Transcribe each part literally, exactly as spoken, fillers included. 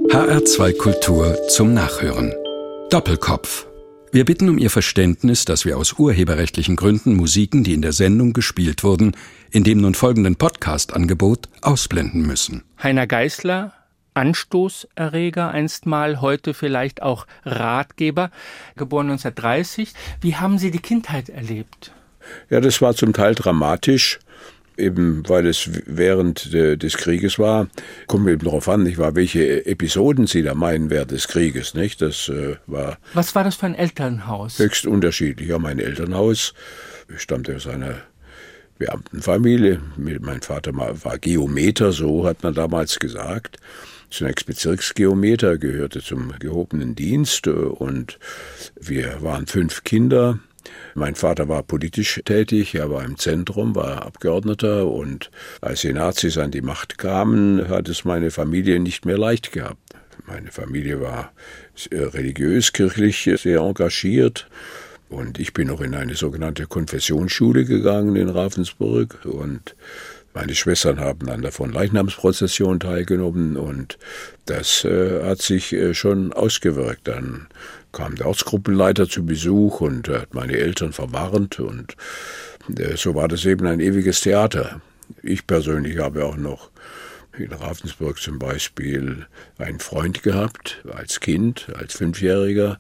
H R zwei Kultur zum Nachhören. Doppelkopf. Wir bitten um Ihr Verständnis, dass wir aus urheberrechtlichen Gründen Musiken, die in der Sendung gespielt wurden, in dem nun folgenden Podcast-Angebot ausblenden müssen. Heiner Geißler, Anstoßerreger einstmal, heute vielleicht auch Ratgeber, geboren neunzehnhundertdreißig. Wie haben Sie die Kindheit erlebt? Ja, das war zum Teil dramatisch, eben weil es während de, des Krieges war. Kommt eben darauf an, nicht wahr, welche Episoden Sie da meinen während des Krieges, nicht? Das äh, war. Was war das für ein Elternhaus? Höchst unterschiedlich. Ja, mein Elternhaus stammte aus einer Beamtenfamilie. Mein Vater war Geometer, so hat man damals gesagt. Zunächst Bezirksgeometer, gehörte zum gehobenen Dienst und wir waren fünf Kinder. Mein Vater war politisch tätig, er war im Zentrum, war Abgeordneter und als die Nazis an die Macht kamen, hat es meine Familie nicht mehr leicht gehabt. Meine Familie war religiös, kirchlich sehr engagiert und ich bin noch in eine sogenannte Konfessionsschule gegangen in Ravensburg und meine Schwestern haben an der Fronleichnamsprozession teilgenommen und das äh, hat sich äh, schon ausgewirkt. Dann kam der Ortsgruppenleiter zu Besuch und hat meine Eltern verwarnt und äh, so war das eben ein ewiges Theater. Ich persönlich habe auch noch in Ravensburg zum Beispiel einen Freund gehabt, als Kind, als Fünfjähriger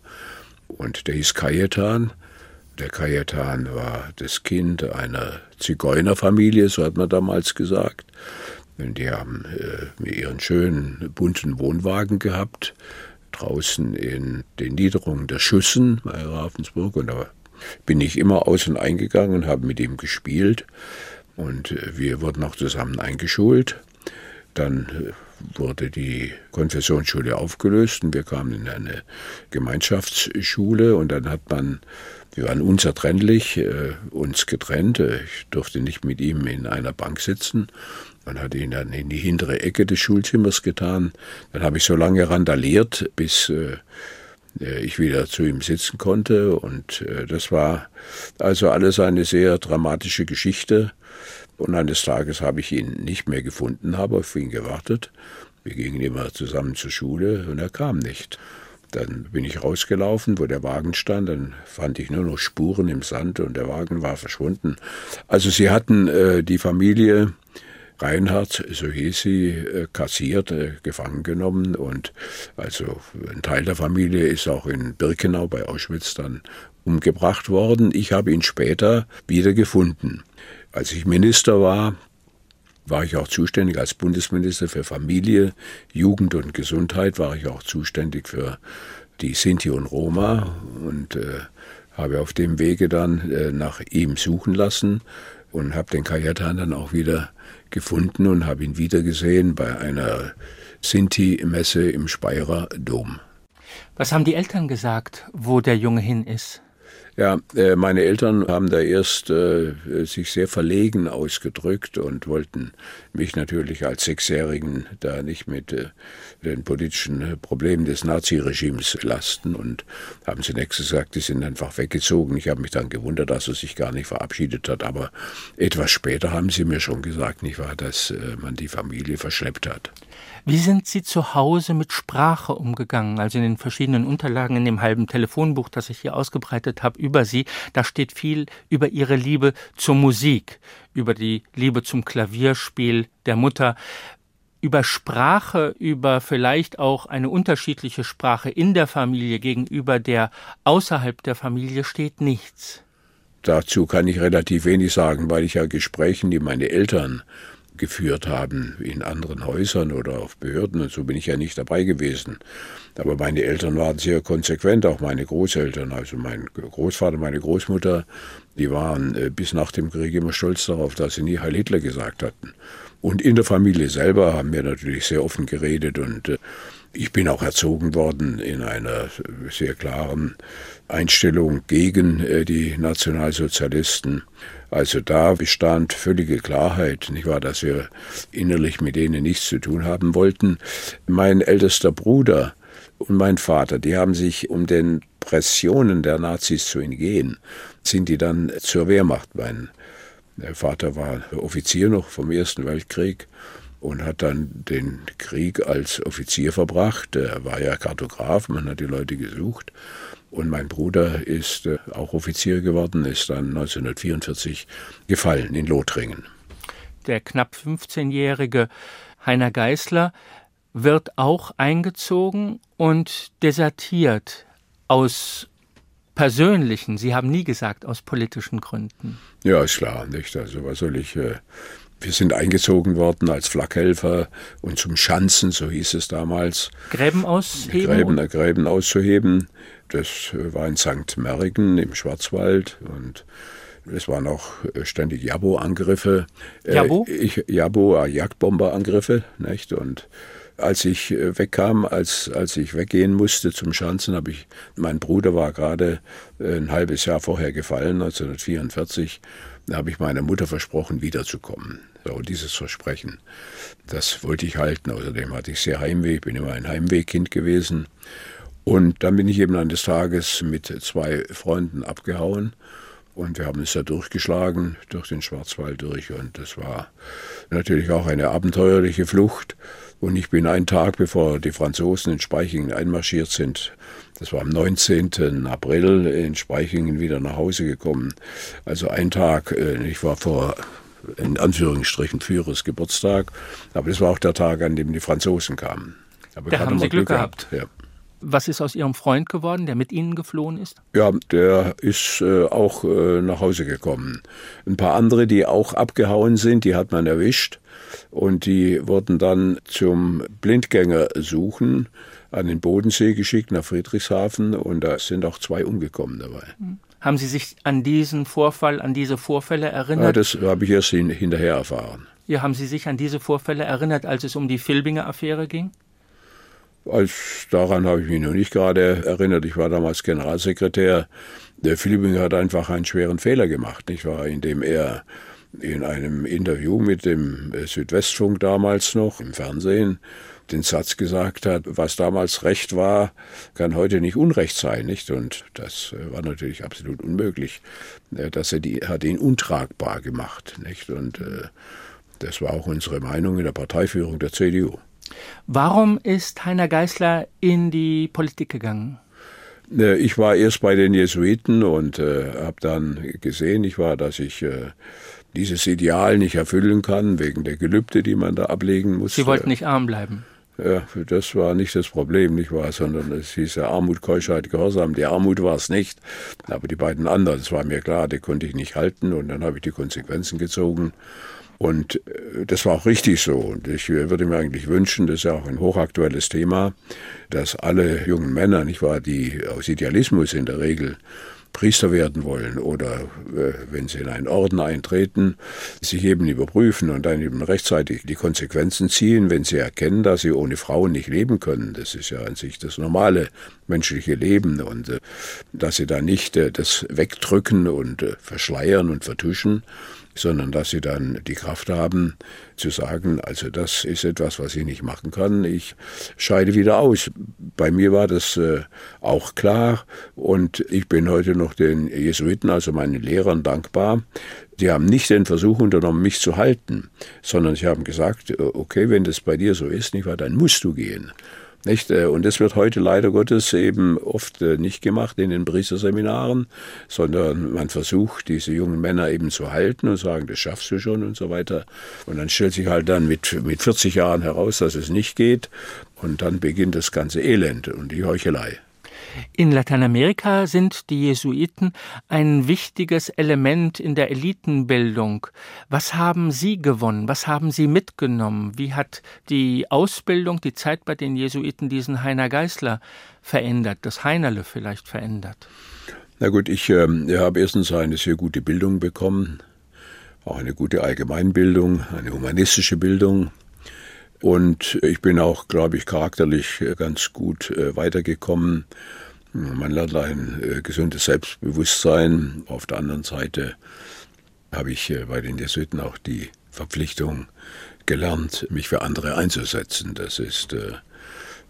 und der hieß Kajetan. Der Kajetan war das Kind einer Zigeunerfamilie, so hat man damals gesagt. Die haben äh, ihren schönen bunten Wohnwagen gehabt, draußen in den Niederungen der Schüssen bei Ravensburg. Und da bin ich immer aus- und eingegangen und habe mit ihm gespielt. Und äh, wir wurden auch zusammen eingeschult. Dann äh, wurde die Konfessionsschule aufgelöst und wir kamen in eine Gemeinschaftsschule und dann hat man, wir waren unzertrennlich, äh, uns getrennt. Ich durfte nicht mit ihm in einer Bank sitzen. Man hat ihn dann in die hintere Ecke des Schulzimmers getan. Dann habe ich so lange randaliert, bis äh, ich wieder zu ihm sitzen konnte. Und äh, das war also alles eine sehr dramatische Geschichte. Und eines Tages habe ich ihn nicht mehr gefunden, habe auf ihn gewartet. Wir gingen immer zusammen zur Schule und er kam nicht. Dann bin ich rausgelaufen, wo der Wagen stand, dann fand ich nur noch Spuren im Sand und der Wagen war verschwunden. Also sie hatten äh, die Familie Reinhardt, so hieß sie, äh, kassiert, äh, gefangen genommen und also ein Teil der Familie ist auch in Birkenau bei Auschwitz dann umgebracht worden. Ich habe ihn später wieder gefunden. Als ich Minister war, war ich auch zuständig als Bundesminister für Familie, Jugend und Gesundheit, war ich auch zuständig für die Sinti und Roma und äh, habe auf dem Wege dann äh, nach ihm suchen lassen und habe den Kajetan dann auch wieder gefunden und habe ihn wiedergesehen bei einer Sinti-Messe im Speyerer Dom. Was haben die Eltern gesagt, wo der Junge hin ist? Ja, äh, meine Eltern haben da erst äh, sich sehr verlegen ausgedrückt und wollten mich natürlich als Sechsjährigen da nicht mit äh, den politischen Problemen des Naziregimes lasten und haben zunächst gesagt, die sind einfach weggezogen. Ich habe mich dann gewundert, dass er sich gar nicht verabschiedet hat, aber etwas später haben sie mir schon gesagt, nicht wahr, dass äh, man die Familie verschleppt hat. Wie sind Sie zu Hause mit Sprache umgegangen? Also in den verschiedenen Unterlagen, in dem halben Telefonbuch, das ich hier ausgebreitet habe über Sie, da steht viel über Ihre Liebe zur Musik, über die Liebe zum Klavierspiel der Mutter, über Sprache, über vielleicht auch eine unterschiedliche Sprache in der Familie gegenüber der außerhalb der Familie steht nichts. Dazu kann ich relativ wenig sagen, weil ich ja Gesprächen, die meine Eltern geführt haben in anderen Häusern oder auf Behörden und so bin ich ja nicht dabei gewesen. Aber meine Eltern waren sehr konsequent, auch meine Großeltern, also mein Großvater, meine Großmutter, die waren bis nach dem Krieg immer stolz darauf, dass sie nie Heil Hitler gesagt hatten. Und in der Familie selber haben wir natürlich sehr offen geredet und ich bin auch erzogen worden in einer sehr klaren Einstellung gegen die Nationalsozialisten. Also da bestand völlige Klarheit, nicht wahr, dass wir innerlich mit denen nichts zu tun haben wollten. Mein ältester Bruder und mein Vater, die haben sich, um den Pressionen der Nazis zu entgehen, sind die dann zur Wehrmacht. Mein Vater war Offizier noch vom Ersten Weltkrieg und hat dann den Krieg als Offizier verbracht. Er war ja Kartograf, man hat die Leute gesucht. Und mein Bruder ist auch Offizier geworden, ist dann neunzehnhundertvierundvierzig gefallen in Lothringen. Der knapp fünfzehnjährige Heiner Geißler wird auch eingezogen und desertiert aus persönlichen, Sie haben nie gesagt, aus politischen Gründen. Ja, ist klar, nicht? Also was soll ich... Äh Wir sind eingezogen worden als Flakhelfer und zum Schanzen, so hieß es damals. Gräben ausheben? Gräben, Gräben auszuheben. Das war in Sankt Märgen im Schwarzwald und es waren auch ständig Jabo-Angriffe. Jabo? Äh, ich, Jabo, Jagdbomberangriffe, nicht? Und als ich wegkam, als, als ich weggehen musste zum Schanzen, habe ich, mein Bruder war gerade ein halbes Jahr vorher gefallen, neunzehnhundertvierundvierzig. Da habe ich meiner Mutter versprochen, wiederzukommen. So, dieses Versprechen, das wollte ich halten. Außerdem hatte ich sehr Heimweh, ich bin immer ein Heimwehkind gewesen. Und dann bin ich eben eines Tages mit zwei Freunden abgehauen. Und wir haben es da durchgeschlagen, durch den Schwarzwald durch. Und das war natürlich auch eine abenteuerliche Flucht. Und ich bin einen Tag, bevor die Franzosen in Spaichingen einmarschiert sind, das war am neunzehnten April, in Spaichingen wieder nach Hause gekommen. Also ein Tag, ich war vor, in Anführungsstrichen, Führers Geburtstag, aber das war auch der Tag, an dem die Franzosen kamen. Aber da haben Sie Glück, Glück gehabt. gehabt. Ja. Was ist aus Ihrem Freund geworden, der mit Ihnen geflohen ist? Ja, der ist äh, auch äh, nach Hause gekommen. Ein paar andere, die auch abgehauen sind, die hat man erwischt. Und die wurden dann zum Blindgänger suchen an den Bodensee geschickt, nach Friedrichshafen. Und da sind auch zwei umgekommen dabei. Haben Sie sich an diesen Vorfall, an diese Vorfälle erinnert? Ja, das habe ich erst hin, hinterher erfahren. Ja, haben Sie sich an diese Vorfälle erinnert, als es um die Filbinger-Affäre ging? Als, daran habe ich mich noch nicht gerade erinnert. Ich war damals Generalsekretär. Der Filbinger hat einfach einen schweren Fehler gemacht, nicht wahr? Indem er in einem Interview mit dem Südwestfunk damals noch im Fernsehen den Satz gesagt hat, was damals Recht war, kann heute nicht Unrecht sein, nicht? Und das war natürlich absolut unmöglich. Das hat ihn untragbar gemacht, nicht? Und äh, das war auch unsere Meinung in der Parteiführung der C D U. Warum ist Heiner Geißler in die Politik gegangen? Ich war erst bei den Jesuiten und äh, habe dann gesehen, ich war, dass ich äh, dieses Ideal nicht erfüllen kann, wegen der Gelübde, die man da ablegen musste. Sie wollten nicht arm bleiben? Ja, das war nicht das Problem, nicht wahr, sondern es hieß ja Armut, Keuschheit, Gehorsam. Die Armut war es nicht, aber die beiden anderen, das war mir klar, die konnte ich nicht halten und dann habe ich die Konsequenzen gezogen. Und das war auch richtig so. Und ich würde mir eigentlich wünschen, das ist ja auch ein hochaktuelles Thema, dass alle jungen Männer, nicht wahr, die aus Idealismus in der Regel Priester werden wollen oder äh, wenn sie in einen Orden eintreten, sich eben überprüfen und dann eben rechtzeitig die Konsequenzen ziehen, wenn sie erkennen, dass sie ohne Frauen nicht leben können. Das ist ja an sich das normale menschliche Leben und äh, dass sie da nicht äh, das wegdrücken und äh, verschleiern und vertuschen, sondern dass sie dann die Kraft haben, zu sagen, also das ist etwas, was ich nicht machen kann, ich scheide wieder aus. Bei mir war das äh, auch klar und ich bin heute noch den Jesuiten, also meinen Lehrern, dankbar. Die haben nicht den Versuch unternommen, mich zu halten, sondern sie haben gesagt, okay, wenn das bei dir so ist, nicht wahr, dann musst du gehen. Nicht? Und das wird heute leider Gottes eben oft nicht gemacht in den Priesterseminaren, sondern man versucht, diese jungen Männer eben zu halten und sagen, das schaffst du schon und so weiter. Und dann stellt sich halt dann mit, mit vierzig Jahren heraus, dass es nicht geht. Und dann beginnt das ganze Elend und die Heuchelei. In Lateinamerika sind die Jesuiten ein wichtiges Element in der Elitenbildung. Was haben Sie gewonnen? Was haben Sie mitgenommen? Wie hat die Ausbildung, die Zeit bei den Jesuiten diesen Heiner Geißler verändert, das Heinerle vielleicht verändert? Na gut, ich äh, habe erstens eine sehr gute Bildung bekommen, auch eine gute Allgemeinbildung, eine humanistische Bildung. Und ich bin auch, glaube ich, charakterlich ganz gut äh, weitergekommen. Man lernt ein äh, gesundes Selbstbewusstsein. Auf der anderen Seite habe ich äh, bei den Jesuiten auch die Verpflichtung gelernt, mich für andere einzusetzen. Das ist äh,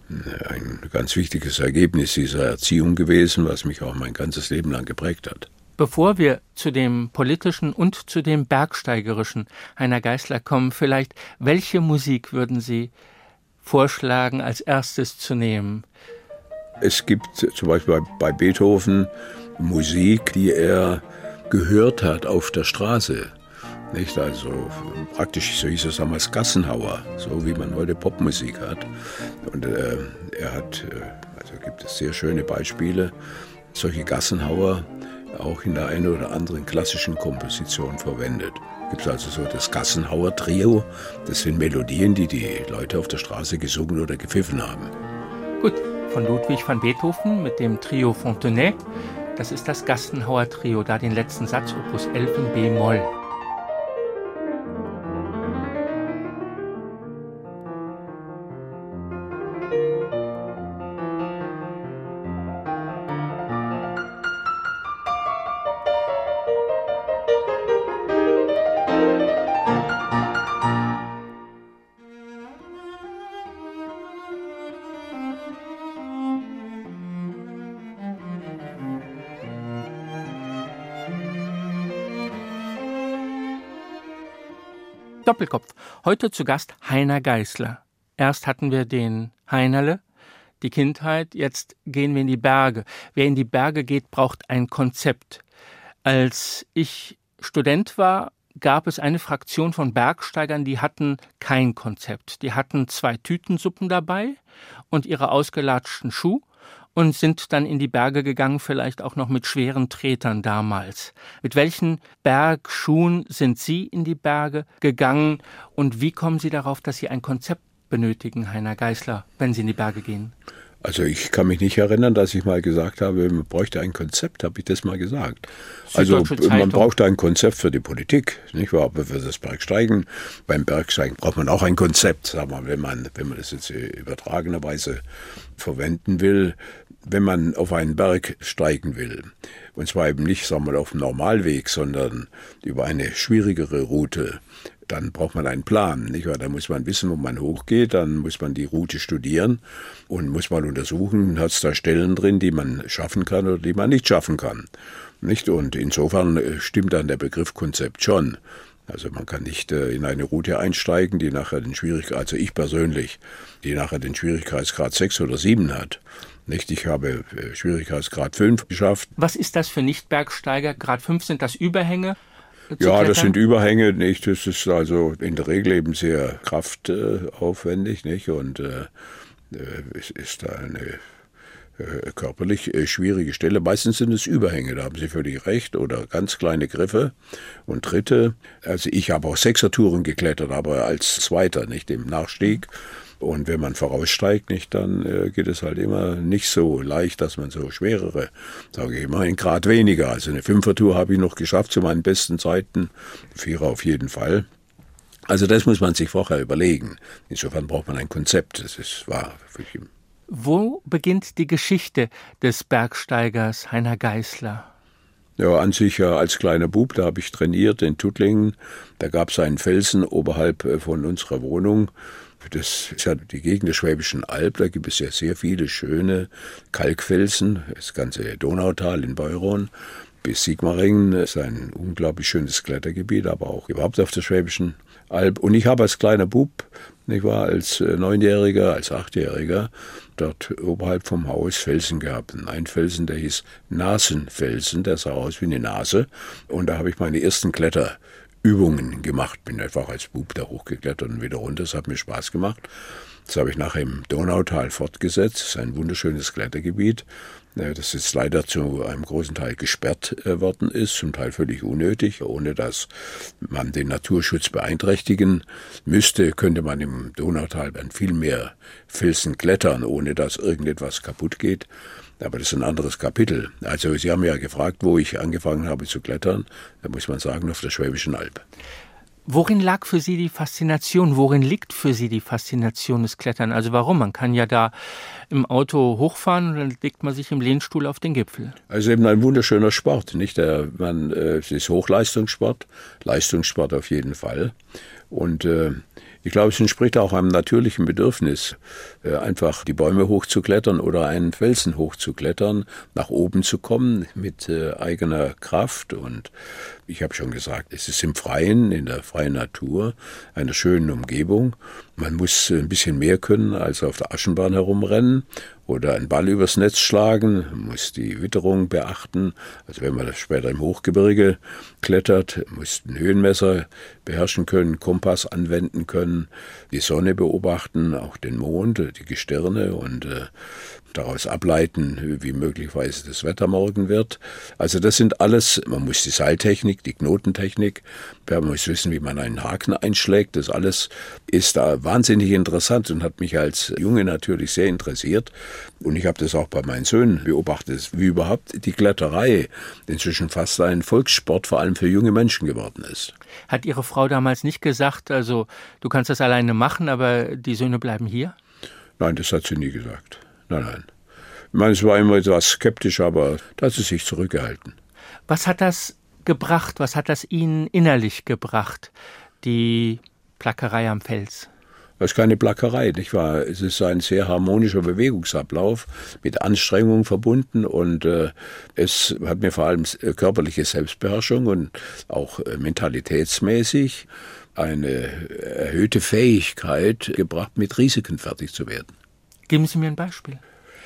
ein ganz wichtiges Ergebnis dieser Erziehung gewesen, was mich auch mein ganzes Leben lang geprägt hat. Bevor wir zu dem politischen und zu dem bergsteigerischen Heiner Geisler kommen, vielleicht, welche Musik würden Sie vorschlagen, als erstes zu nehmen? Es gibt zum Beispiel bei Beethoven Musik, die er gehört hat auf der Straße. Nicht? Also praktisch, so hieß es damals, Gassenhauer, so wie man heute Popmusik hat. Und äh, er hat, äh, also gibt es sehr schöne Beispiele, solche Gassenhauer auch in der einen oder anderen klassischen Komposition verwendet. Gibt es also so das Gassenhauer Trio. Das sind Melodien, die die Leute auf der Straße gesungen oder gepfiffen haben. Gut, von Ludwig van Beethoven mit dem Trio Fontenay. Das ist das Gassenhauer Trio, da den letzten Satz, Opus elf in B-Moll. Doppelkopf. Heute zu Gast Heiner Geisler. Erst hatten wir den Heinerle, die Kindheit, jetzt gehen wir in die Berge. Wer in die Berge geht, braucht ein Konzept. Als ich Student war, gab es eine Fraktion von Bergsteigern, die hatten kein Konzept. Die hatten zwei Tütensuppen dabei und ihre ausgelatschten Schuhe und sind dann in die Berge gegangen, vielleicht auch noch mit schweren Tretern damals. Mit welchen Bergschuhen sind Sie in die Berge gegangen und wie kommen Sie darauf, dass Sie ein Konzept benötigen, Heiner Geisler, wenn Sie in die Berge gehen? Also ich kann mich nicht erinnern, dass ich mal gesagt habe, man bräuchte ein Konzept, habe ich das mal gesagt. Also man braucht ein Konzept für die Politik, nicht wahr? Aber für das Bergsteigen, beim Bergsteigen braucht man auch ein Konzept, sagen wir, wenn man, wenn man das jetzt übertragenerweise verwenden will, wenn man auf einen Berg steigen will. Und zwar eben nicht, sagen wir mal, auf dem Normalweg, sondern über eine schwierigere Route. Dann braucht man einen Plan, nicht wahr? Da muss man wissen, wo man hochgeht, dann muss man die Route studieren und muss mal untersuchen, hat es da Stellen drin, die man schaffen kann oder die man nicht schaffen kann. Nicht? Und insofern stimmt dann der Begriff Konzept schon. Also man kann nicht äh, in eine Route einsteigen, die nachher den Schwierigkeits, also ich persönlich, die nachher den Schwierigkeitsgrad sechs oder sieben hat. Nicht? Ich habe äh, Schwierigkeitsgrad fünf geschafft. Was ist das für Nicht-Bergsteiger? Grad fünf, sind das Überhänge? Ja, das sind Überhänge, nicht? Das ist also in der Regel eben sehr kraftaufwendig, nicht? Und äh, es ist da eine äh, körperlich äh, schwierige Stelle. Meistens sind es Überhänge, da haben Sie völlig recht, oder ganz kleine Griffe und Tritte. Also ich habe auch Sechsertouren geklettert, aber als Zweiter, nicht im Nachstieg. Und wenn man voraussteigt, nicht, dann äh, geht es halt immer nicht so leicht, dass man so schwerere, sage ich immer, ein Grad weniger. Also eine Fünfertour habe ich noch geschafft zu meinen besten Zeiten, Vierer auf jeden Fall. Also das muss man sich vorher überlegen. Insofern braucht man ein Konzept. Das ist wahr. Wo beginnt die Geschichte des Bergsteigers Heiner Geisler? Ja, an sich ja als kleiner Bub, da habe ich trainiert in Tuttlingen. Da gab es einen Felsen oberhalb von unserer Wohnung. Das ist ja die Gegend der Schwäbischen Alb, da gibt es ja sehr viele schöne Kalkfelsen. Das ganze Donautal in Beuron bis Sigmaringen ist ein unglaublich schönes Klettergebiet, aber auch überhaupt auf der Schwäbischen Alb. Und ich habe als kleiner Bub, ich war als Neunjähriger, als Achtjähriger, dort oberhalb vom Haus Felsen gehabt. Ein Felsen, der hieß Nasenfelsen, der sah aus wie eine Nase. Und da habe ich meine ersten Kletter Übungen gemacht, bin einfach als Bub da hochgeklettert und wieder runter, das hat mir Spaß gemacht. Das habe ich nachher im Donautal fortgesetzt, das ist ein wunderschönes Klettergebiet, das jetzt leider zu einem großen Teil gesperrt worden ist, zum Teil völlig unnötig, ohne dass man den Naturschutz beeinträchtigen müsste, könnte man im Donautal dann viel mehr Felsen klettern, ohne dass irgendetwas kaputt geht. Aber das ist ein anderes Kapitel. Also Sie haben ja gefragt, wo ich angefangen habe zu klettern. Da muss man sagen, auf der Schwäbischen Alb. Worin lag für Sie die Faszination? Worin liegt für Sie die Faszination des Klettern? Also warum? Man kann ja da im Auto hochfahren und dann legt man sich im Lehnstuhl auf den Gipfel. Also eben ein wunderschöner Sport, nicht? Der, man, äh, es ist Hochleistungssport, Leistungssport auf jeden Fall. Und äh, Ich glaube, es entspricht auch einem natürlichen Bedürfnis, einfach die Bäume hochzuklettern oder einen Felsen hochzuklettern, nach oben zu kommen mit eigener Kraft. Und ich habe schon gesagt, es ist im Freien, in der freien Natur, einer schönen Umgebung. Man muss ein bisschen mehr können, als auf der Aschenbahn herumrennen oder einen Ball übers Netz schlagen, man muss die Witterung beachten. Also wenn man später im Hochgebirge klettert, muss ein Höhenmesser beherrschen können, Kompass anwenden können, die Sonne beobachten, auch den Mond, die Gestirne und äh, daraus ableiten, wie möglicherweise das Wetter morgen wird. Also das sind alles, man muss die Seiltechnik, die Knotentechnik, man muss wissen, wie man einen Haken einschlägt. Das alles ist da wahnsinnig interessant und hat mich als Junge natürlich sehr interessiert. Und ich habe das auch bei meinen Söhnen beobachtet, wie überhaupt die Kletterei inzwischen fast ein Volkssport, vor allem für junge Menschen geworden ist. Hat Ihre Frau damals nicht gesagt, also du kannst das alleine machen, aber die Söhne bleiben hier? Nein, das hat sie nie gesagt. Nein, nein. Ich meine, es war immer etwas skeptisch, aber da hat sie sich zurückgehalten. Was hat das gebracht? Was hat das Ihnen innerlich gebracht, die Plackerei am Fels? Das ist keine Plackerei, nicht wahr? Es ist ein sehr harmonischer Bewegungsablauf, mit Anstrengung verbunden und äh, es hat mir vor allem körperliche Selbstbeherrschung und auch äh, mentalitätsmäßig eine erhöhte Fähigkeit gebracht, mit Risiken fertig zu werden. Geben Sie mir ein Beispiel.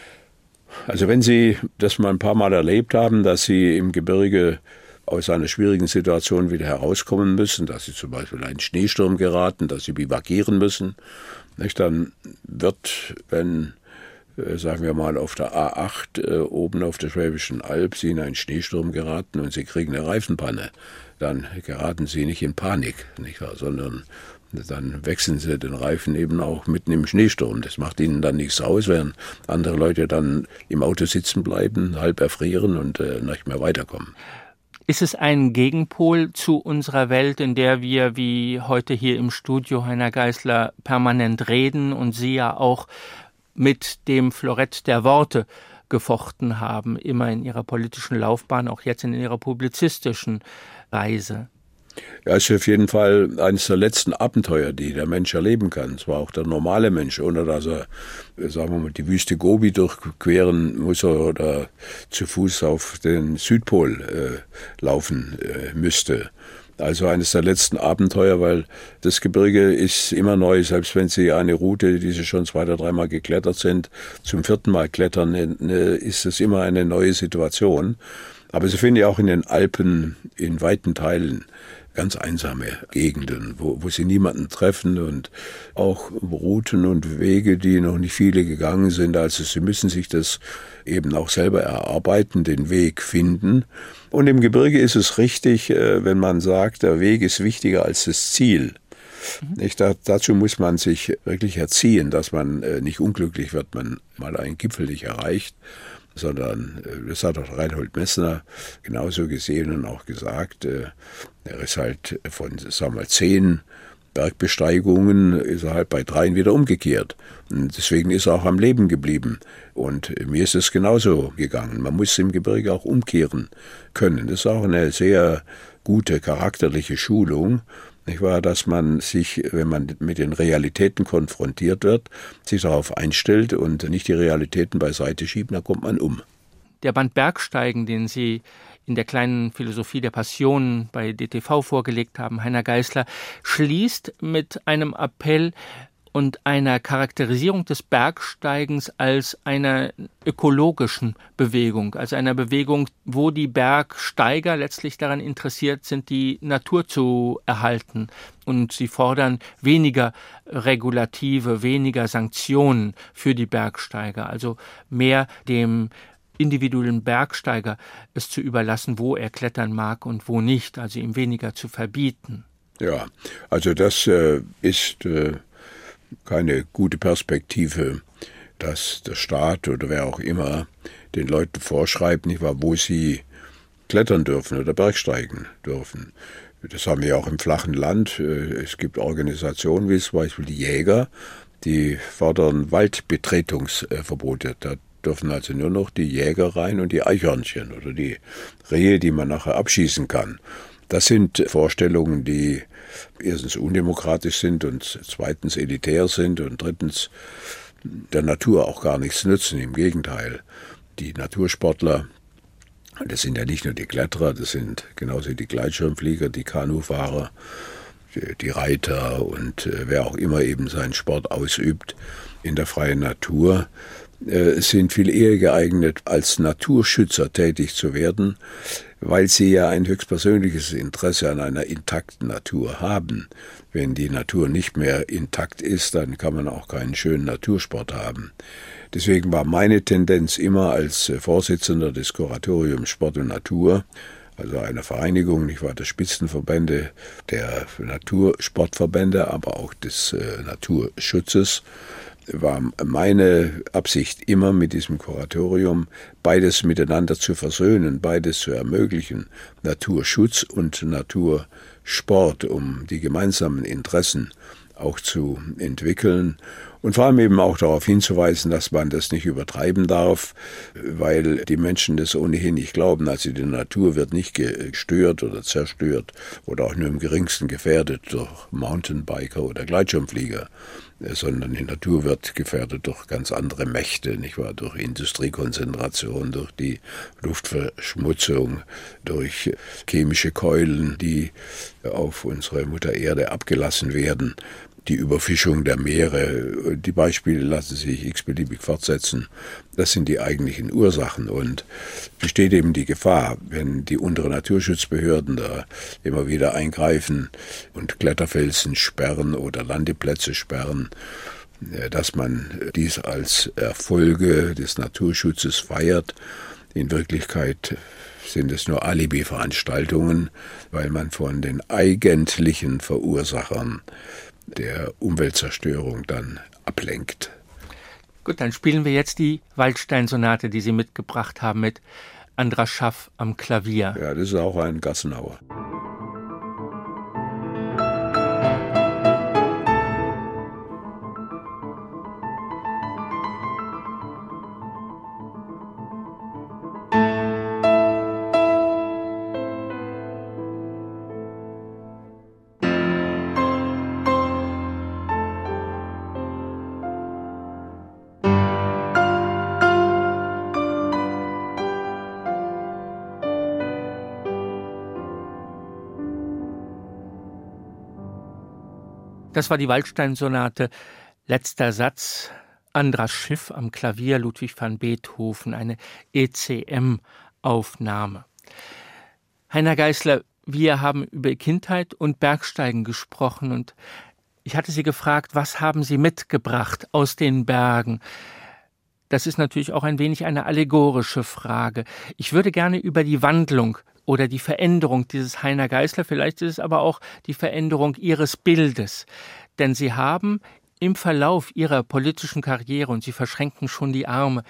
Also wenn Sie das mal ein paar Mal erlebt haben, dass Sie im Gebirge aus einer schwierigen Situation wieder herauskommen müssen, dass Sie zum Beispiel in einen Schneesturm geraten, dass Sie bivakieren müssen, nicht, dann wird, wenn, äh, sagen wir mal, auf der A acht äh, oben auf der Schwäbischen Alb Sie in einen Schneesturm geraten und Sie kriegen eine Reifenpanne, dann geraten Sie nicht in Panik, nicht wahr, sondern dann wechseln sie den Reifen eben auch mitten im Schneesturm. Das macht ihnen dann nichts aus, während andere Leute dann im Auto sitzen bleiben, halb erfrieren und äh, nicht mehr weiterkommen. Ist es ein Gegenpol zu unserer Welt, in der wir, wie heute hier im Studio, Heiner Geisler, permanent reden und Sie ja auch mit dem Florett der Worte gefochten haben, immer in Ihrer politischen Laufbahn, auch jetzt in Ihrer publizistischen Reise? Ja, es ist auf jeden Fall eines der letzten Abenteuer, die der Mensch erleben kann. Zwar auch der normale Mensch, ohne dass er, sagen wir mal, die Wüste Gobi durchqueren muss oder zu Fuß auf den Südpol äh, laufen äh, müsste. Also eines der letzten Abenteuer, weil das Gebirge ist immer neu, selbst wenn Sie eine Route, die Sie schon zwei oder dreimal geklettert sind, zum vierten Mal klettern, ist es immer eine neue Situation. Aber Sie finden ja auch in den Alpen in weiten Teilen ganz einsame Gegenden, wo, wo sie niemanden treffen und auch Routen und Wege, die noch nicht viele gegangen sind. Also sie müssen sich das eben auch selber erarbeiten, den Weg finden. Und im Gebirge ist es richtig, wenn man sagt, der Weg ist wichtiger als das Ziel. Mhm. Nicht, da, dazu muss man sich wirklich erziehen, dass man nicht unglücklich wird, man mal einen Gipfel nicht erreicht, sondern das hat auch Reinhold Messner genauso gesehen und auch gesagt, er ist halt von, sagen wir mal, zehn Bergbesteigungen, ist er halt bei dreien wieder umgekehrt. Und deswegen ist er auch am Leben geblieben. Und mir ist es genauso gegangen. Man muss im Gebirge auch umkehren können. Das ist auch eine sehr gute charakterliche Schulung, nicht wahr, dass man sich, wenn man mit den Realitäten konfrontiert wird, sich darauf einstellt und nicht die Realitäten beiseite schiebt, dann kommt man um. Der Band Bergsteigen, den Sie in der kleinen Philosophie der Passion bei D T V vorgelegt haben, Heiner Geisler, schließt mit einem Appell und einer Charakterisierung des Bergsteigens als einer ökologischen Bewegung, also einer Bewegung, wo die Bergsteiger letztlich daran interessiert sind, die Natur zu erhalten. Und sie fordern weniger Regulative, weniger Sanktionen für die Bergsteiger, also mehr dem individuellen Bergsteiger es zu überlassen, wo er klettern mag und wo nicht, also ihm weniger zu verbieten. Ja, also das äh, ist äh, keine gute Perspektive, dass der Staat oder wer auch immer den Leuten vorschreibt, nicht wahr, wo sie klettern dürfen oder Bergsteigen dürfen. Das haben wir auch im flachen Land. Es gibt Organisationen wie zum Beispiel die Jäger, die fordern Waldbetretungsverbote. Da dürfen also nur noch die Jäger rein und die Eichhörnchen oder die Rehe, die man nachher abschießen kann. Das sind Vorstellungen, die erstens undemokratisch sind und zweitens elitär sind und drittens der Natur auch gar nichts nützen. Im Gegenteil, die Natursportler, das sind ja nicht nur die Kletterer, das sind genauso die Gleitschirmflieger, die Kanufahrer, die, die Reiter und äh, wer auch immer eben seinen Sport ausübt in der freien Natur, äh, sind viel eher geeignet, als Naturschützer tätig zu werden, weil sie ja ein höchstpersönliches Interesse an einer intakten Natur haben. Wenn die Natur nicht mehr intakt ist, dann kann man auch keinen schönen Natursport haben. Deswegen war meine Tendenz immer als Vorsitzender des Kuratoriums Sport und Natur, also einer Vereinigung, nicht wahr, der Spitzenverbände der Natursportverbände, aber auch des äh, Naturschutzes, war meine Absicht immer mit diesem Kuratorium, beides miteinander zu versöhnen, beides zu ermöglichen, Naturschutz und Natursport, um die gemeinsamen Interessen auch zu entwickeln und vor allem eben auch darauf hinzuweisen, dass man das nicht übertreiben darf, weil die Menschen das ohnehin nicht glauben. Also die Natur wird nicht gestört oder zerstört oder auch nur im geringsten gefährdet durch Mountainbiker oder Gleitschirmflieger, sondern die Natur wird gefährdet durch ganz andere Mächte, nicht wahr? Durch Industriekonzentration, durch die Luftverschmutzung, durch chemische Keulen, die auf unsere Mutter Erde abgelassen werden, die Überfischung der Meere. Die Beispiele lassen sich x-beliebig fortsetzen. Das sind die eigentlichen Ursachen und besteht eben die Gefahr, wenn die unteren Naturschutzbehörden da immer wieder eingreifen und Kletterfelsen sperren oder Landeplätze sperren, dass man dies als Erfolge des Naturschutzes feiert. In Wirklichkeit sind es nur Alibi-Veranstaltungen, weil man von den eigentlichen Verursachern der Umweltzerstörung dann ablenkt. Gut, dann spielen wir jetzt die Waldstein-Sonate, die Sie mitgebracht haben, mit Andras Schaff am Klavier. Ja, das ist auch ein Gassenhauer. Das war die Waldstein-Sonate, letzter Satz, Andras Schiff am Klavier, Ludwig van Beethoven, eine E C M-Aufnahme. Heiner Geisler, wir haben über Kindheit und Bergsteigen gesprochen und ich hatte Sie gefragt, was haben Sie mitgebracht aus den Bergen? Das ist natürlich auch ein wenig eine allegorische Frage. Ich würde gerne über die Wandlung oder die Veränderung dieses Heiner Geisler, vielleicht ist es aber auch die Veränderung Ihres Bildes. Denn Sie haben im Verlauf Ihrer politischen Karriere, und Sie verschränken schon die Arme,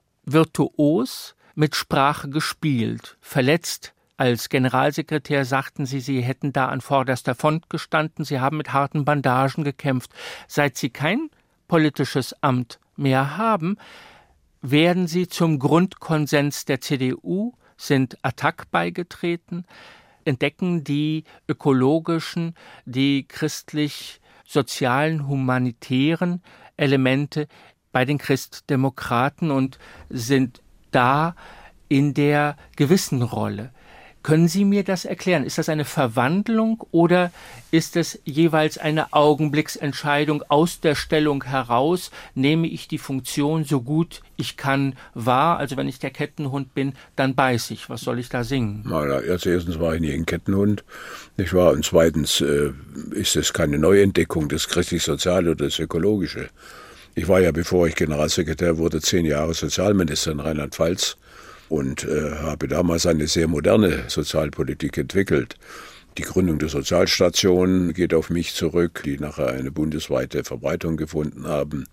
virtuos mit Sprache gespielt. Verletzt als Generalsekretär sagten Sie, Sie hätten da an vorderster Front gestanden, Sie haben mit harten Bandagen gekämpft. Seit Sie kein politisches Amt mehr haben, werden Sie zum Grundkonsens der C D U, sind Attac beigetreten, entdecken die ökologischen, die christlich-sozialen, humanitären Elemente bei den Christdemokraten und sind da in der Gewissenrolle. Können Sie mir das erklären? Ist das eine Verwandlung oder ist es jeweils eine Augenblicksentscheidung aus der Stellung heraus? Nehme ich die Funktion so gut ich kann wahr? Also wenn ich der Kettenhund bin, dann beiß ich. Was soll ich da singen? Na, also erstens war ich nie ein Kettenhund, nicht wahr? Und zweitens äh, ist es keine Neuentdeckung, das christlich-soziale oder das ökologische. Ich war ja, bevor ich Generalsekretär wurde, zehn Jahre Sozialminister in Rheinland-Pfalz. Und äh, habe damals eine sehr moderne Sozialpolitik entwickelt. Die Gründung der Sozialstationen geht auf mich zurück, die nachher eine bundesweite Verbreitung gefunden haben.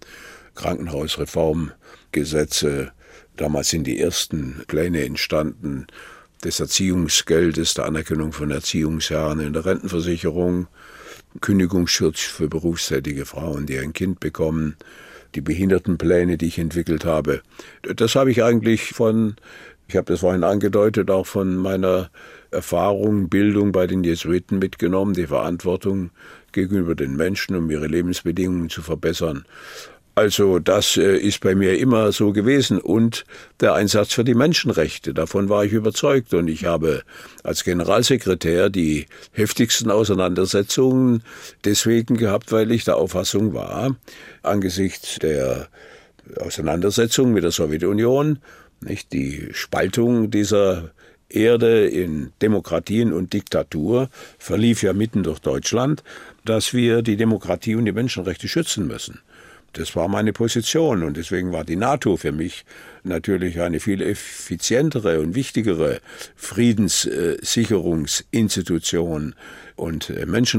Krankenhausreformgesetze, damals sind die ersten Pläne entstanden des Erziehungsgeldes, der Anerkennung von Erziehungsjahren in der Rentenversicherung, Kündigungsschutz für berufstätige Frauen, die ein Kind bekommen, die Behindertenpläne, die ich entwickelt habe. Das habe ich eigentlich von Ich habe das vorhin angedeutet, auch von meiner Erfahrung, Bildung bei den Jesuiten mitgenommen, die Verantwortung gegenüber den Menschen, um ihre Lebensbedingungen zu verbessern. Also das ist bei mir immer so gewesen und der Einsatz für die Menschenrechte, davon war ich überzeugt und ich habe als Generalsekretär die heftigsten Auseinandersetzungen deswegen gehabt, weil ich der Auffassung war, angesichts der Auseinandersetzung mit der Sowjetunion, nicht die Spaltung dieser Erde in Demokratien und Diktatur verlief ja mitten durch Deutschland, dass wir die Demokratie und die Menschenrechte schützen müssen. Das war meine Position und deswegen war die NATO für mich natürlich eine viel effizientere und wichtigere Friedenssicherungsinstitution und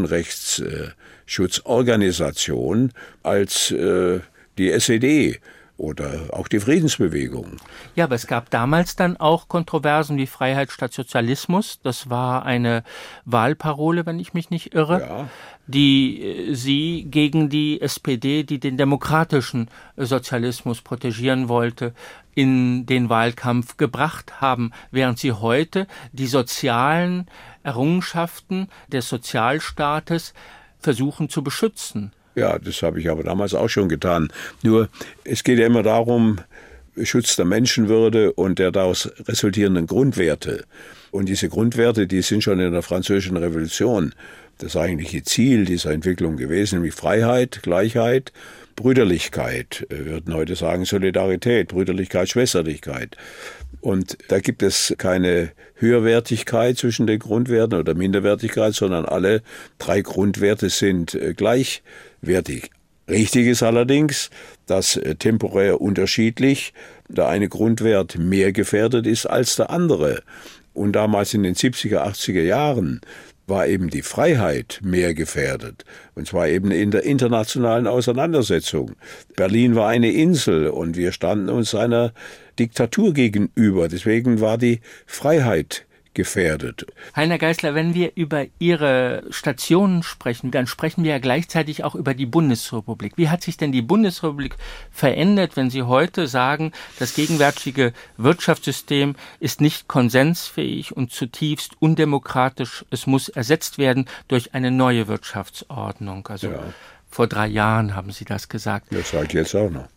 Menschenrechtsschutzorganisation als die S E D oder auch die Friedensbewegung. Ja, aber es gab damals dann auch Kontroversen wie Freiheit statt Sozialismus. Das war eine Wahlparole, wenn ich mich nicht irre, ja, die Sie gegen die S P D, die den demokratischen Sozialismus protegieren wollte, in den Wahlkampf gebracht haben, während Sie heute die sozialen Errungenschaften des Sozialstaates versuchen zu beschützen. Ja, das habe ich aber damals auch schon getan. Nur, es geht ja immer darum, Schutz der Menschenwürde und der daraus resultierenden Grundwerte. Und diese Grundwerte, die sind schon in der Französischen Revolution das eigentliche Ziel dieser Entwicklung gewesen, nämlich Freiheit, Gleichheit, Brüderlichkeit. Wir würden heute sagen Solidarität, Brüderlichkeit, Schwesterlichkeit. Und da gibt es keine Höherwertigkeit zwischen den Grundwerten oder Minderwertigkeit, sondern alle drei Grundwerte sind gleichwertig. Richtig ist allerdings, dass temporär unterschiedlich der eine Grundwert mehr gefährdet ist als der andere. Und damals in den siebziger, achtziger Jahren war eben die Freiheit mehr gefährdet. Und zwar eben in der internationalen Auseinandersetzung. Berlin war eine Insel und wir standen uns einer Diktatur gegenüber. Deswegen war die Freiheit gefährdet. Heiner Geisler, wenn wir über Ihre Stationen sprechen, dann sprechen wir ja gleichzeitig auch über die Bundesrepublik. Wie hat sich denn die Bundesrepublik verändert, wenn Sie heute sagen, das gegenwärtige Wirtschaftssystem ist nicht konsensfähig und zutiefst undemokratisch, es muss ersetzt werden durch eine neue Wirtschaftsordnung? Also ja. Vor drei Jahren haben Sie das gesagt. Das sage ich jetzt auch noch.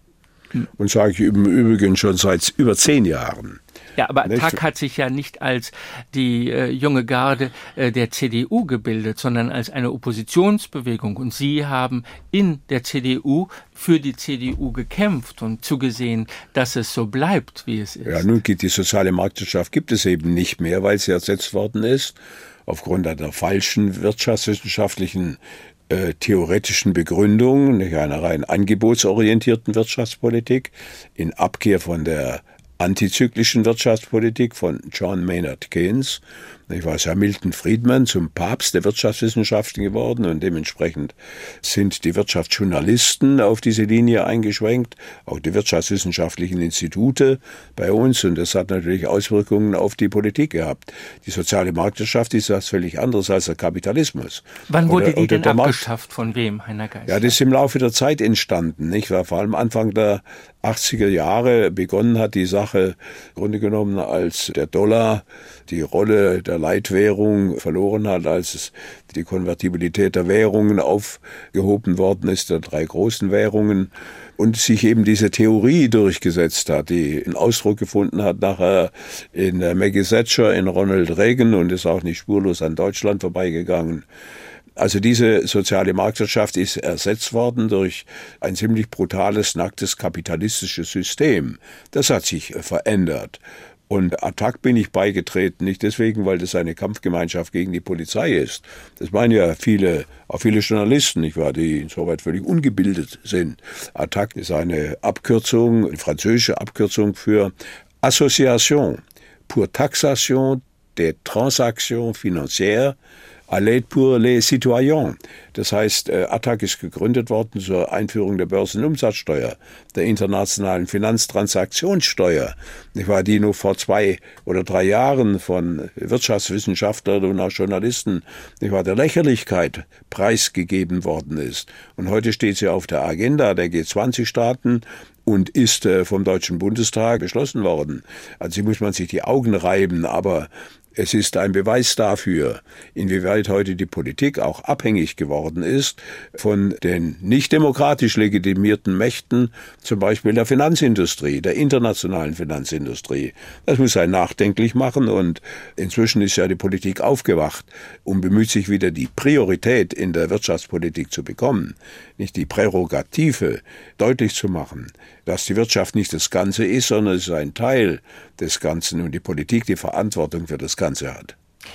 Und sage ich im Übrigen schon seit über zehn Jahren. Ja, aber A T T A C hat sich ja nicht als die äh, junge Garde äh, der C D U gebildet, sondern als eine Oppositionsbewegung. Und Sie haben in der C D U für die C D U gekämpft und zugesehen, dass es so bleibt, wie es ist. Ja, nun gibt die soziale Marktwirtschaft gibt es eben nicht mehr, weil sie ersetzt worden ist, aufgrund einer falschen wirtschaftswissenschaftlichen Äh, theoretischen Begründung, nicht einer rein angebotsorientierten Wirtschaftspolitik, in Abkehr von der antizyklischen Wirtschaftspolitik von John Maynard Keynes. Ich war ja Milton Friedman zum Papst der Wirtschaftswissenschaften geworden und dementsprechend sind die Wirtschaftsjournalisten auf diese Linie eingeschwenkt, auch die wirtschaftswissenschaftlichen Institute bei uns und das hat natürlich Auswirkungen auf die Politik gehabt. Die soziale Marktwirtschaft ist was völlig anderes als der Kapitalismus. Wann wurde oder, die oder denn abgeschafft? Von wem, Heiner Geisler? Ja, das ist im Laufe der Zeit entstanden, nicht? Weil vor allem Anfang der achtziger Jahre begonnen hat die Sache, im Grunde genommen als der Dollar die Rolle der Leitwährung verloren hat, als es die Konvertibilität der Währungen aufgehoben worden ist, der drei großen Währungen, und sich eben diese Theorie durchgesetzt hat, die einen Ausdruck gefunden hat nachher in Maggie Thatcher, in Ronald Reagan und ist auch nicht spurlos an Deutschland vorbeigegangen. Also diese soziale Marktwirtschaft ist ersetzt worden durch ein ziemlich brutales, nacktes kapitalistisches System. Das hat sich verändert. Und A T T A C bin ich beigetreten, nicht deswegen, weil das eine Kampfgemeinschaft gegen die Polizei ist. Das meinen ja viele, auch viele Journalisten, nicht wahr, die insoweit völlig ungebildet sind. A T T A C ist eine Abkürzung, eine französische Abkürzung für Association pour taxation des transactions financières à l'aide pour les citoyens. Das heißt, A T T A C ist gegründet worden zur Einführung der Börsenumsatzsteuer, der internationalen Finanztransaktionssteuer, nicht wahr, die nur vor zwei oder drei Jahren von Wirtschaftswissenschaftlern und auch Journalisten, nicht wahr, der Lächerlichkeit preisgegeben worden ist. Und heute steht sie auf der Agenda der G zwanzig Staaten und ist äh, vom Deutschen Bundestag beschlossen worden. Also hier muss man sich die Augen reiben, aber es ist ein Beweis dafür, inwieweit heute die Politik auch abhängig geworden ist von den nicht demokratisch legitimierten Mächten, zum Beispiel der Finanzindustrie, der internationalen Finanzindustrie. Das muss einen nachdenklich machen und inzwischen ist ja die Politik aufgewacht und bemüht sich wieder die Priorität in der Wirtschaftspolitik zu bekommen, nicht die Prärogative deutlich zu machen, dass die Wirtschaft nicht das Ganze ist, sondern es ist ein Teil des Ganzen und die Politik die Verantwortung für das Ganze hat.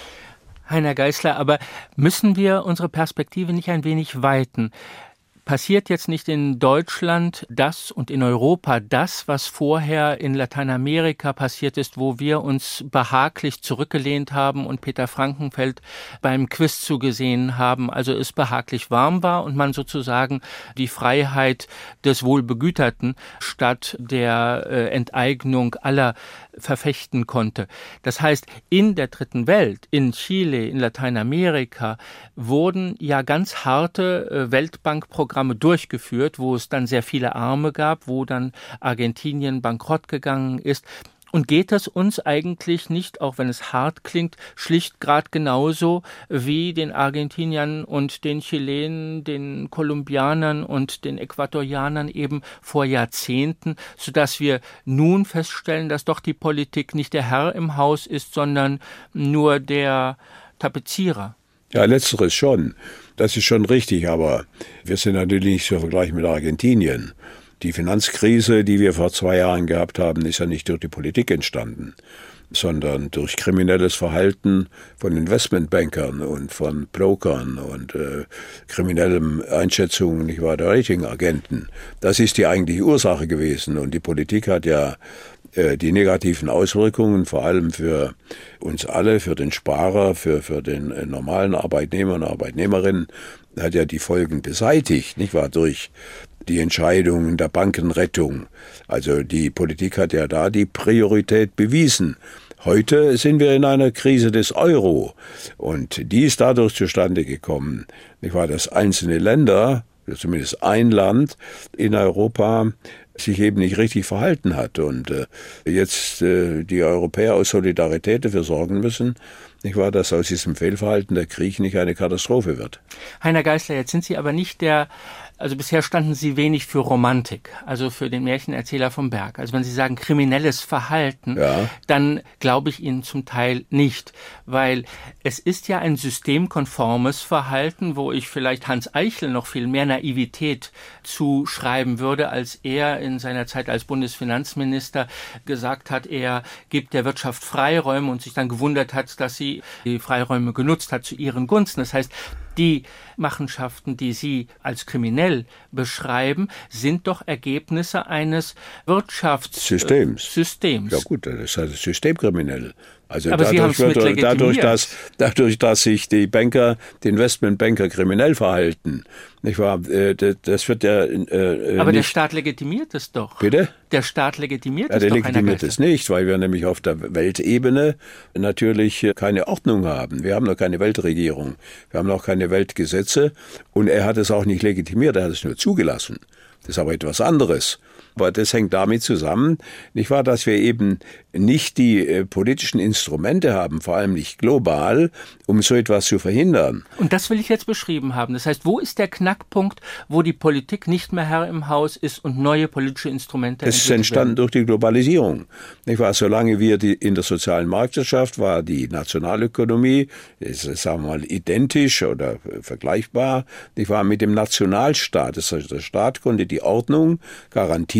Heiner Geisler, aber müssen wir unsere Perspektive nicht ein wenig weiten? Passiert jetzt nicht in Deutschland das und in Europa das, was vorher in Lateinamerika passiert ist, wo wir uns behaglich zurückgelehnt haben und Peter Frankenfeld beim Quiz zugesehen haben, also es behaglich warm war und man sozusagen die Freiheit des Wohlbegüterten statt der äh, Enteignung aller verfechten konnte. Das heißt, in der dritten Welt, in Chile, in Lateinamerika, wurden ja ganz harte äh, Weltbankprogramme durchgeführt, wo es dann sehr viele Arme gab, wo dann Argentinien bankrott gegangen ist. Und geht es uns eigentlich nicht, auch wenn es hart klingt, schlicht gerade genauso wie den Argentiniern und den Chilenen, den Kolumbianern und den Äquatorianern eben vor Jahrzehnten, sodass wir nun feststellen, dass doch die Politik nicht der Herr im Haus ist, sondern nur der Tapezierer? Ja, letzteres schon. Das ist schon richtig, aber wir sind natürlich nicht zu vergleichen mit Argentinien. Die Finanzkrise, die wir vor zwei Jahren gehabt haben, ist ja nicht durch die Politik entstanden, sondern durch kriminelles Verhalten von Investmentbankern und von Brokern und äh, kriminellen Einschätzungen, nicht wahr, der Ratingagenten. Das ist die eigentliche Ursache gewesen und die Politik hat ja äh, die negativen Auswirkungen vor allem für uns alle, für den Sparer, für, für den äh, normalen Arbeitnehmer und Arbeitnehmerinnen, hat ja die Folgen beseitigt, nicht wahr, durch die Entscheidungen der Bankenrettung. Also die Politik hat ja da die Priorität bewiesen. Heute sind wir in einer Krise des Euro und die ist dadurch zustande gekommen, nicht wahr, dass einzelne Länder, zumindest ein Land in Europa, sich eben nicht richtig verhalten hat und äh, jetzt äh, die Europäer aus Solidarität dafür sorgen müssen, nicht wahr, dass aus diesem Fehlverhalten der Krieg nicht eine Katastrophe wird. Heiner Geisler, jetzt sind Sie aber nicht der, also bisher standen Sie wenig für Romantik, also für den Märchenerzähler vom Berg. Also wenn Sie sagen kriminelles Verhalten, ja, dann glaube ich Ihnen zum Teil nicht, weil es ist ja ein systemkonformes Verhalten, wo ich vielleicht Hans Eichel noch viel mehr Naivität zuschreiben würde, als er in seiner Zeit als Bundesfinanzminister gesagt hat, er gibt der Wirtschaft Freiräume und sich dann gewundert hat, dass sie die Freiräume genutzt hat zu ihren Gunsten. Das heißt, die Machenschaften, die Sie als kriminell beschreiben, sind doch Ergebnisse eines Wirtschaftssystems. Äh, Systems. Ja gut, das ist also systemkriminell. Also aber dadurch, Sie wird, dadurch, dass, dadurch, dass sich die Banker, die Investmentbanker kriminell verhalten, nicht wahr? Das wird ja. Äh, aber nicht, der Staat legitimiert es doch. Bitte? Der Staat legitimiert ja, es der doch. Der legitimiert es nicht, weil wir nämlich auf der Weltebene natürlich keine Ordnung haben. Wir haben noch keine Weltregierung, wir haben noch keine Weltgesetze und er hat es auch nicht legitimiert, er hat es nur zugelassen. Das ist aber etwas anderes. Aber das hängt damit zusammen, nicht wahr, dass wir eben nicht die äh, politischen Instrumente haben, vor allem nicht global, um so etwas zu verhindern. Und das will ich jetzt beschrieben haben. Das heißt, wo ist der Knackpunkt, wo die Politik nicht mehr Herr im Haus ist und neue politische Instrumente entwickelt werden? Das ist entstanden durch die Globalisierung. Nicht wahr? Solange wir die, in der sozialen Marktwirtschaft war die Nationalökonomie, ist, sagen wir mal, identisch oder vergleichbar, nicht wahr, mit dem Nationalstaat. Das heißt, der Staat konnte die Ordnung garantieren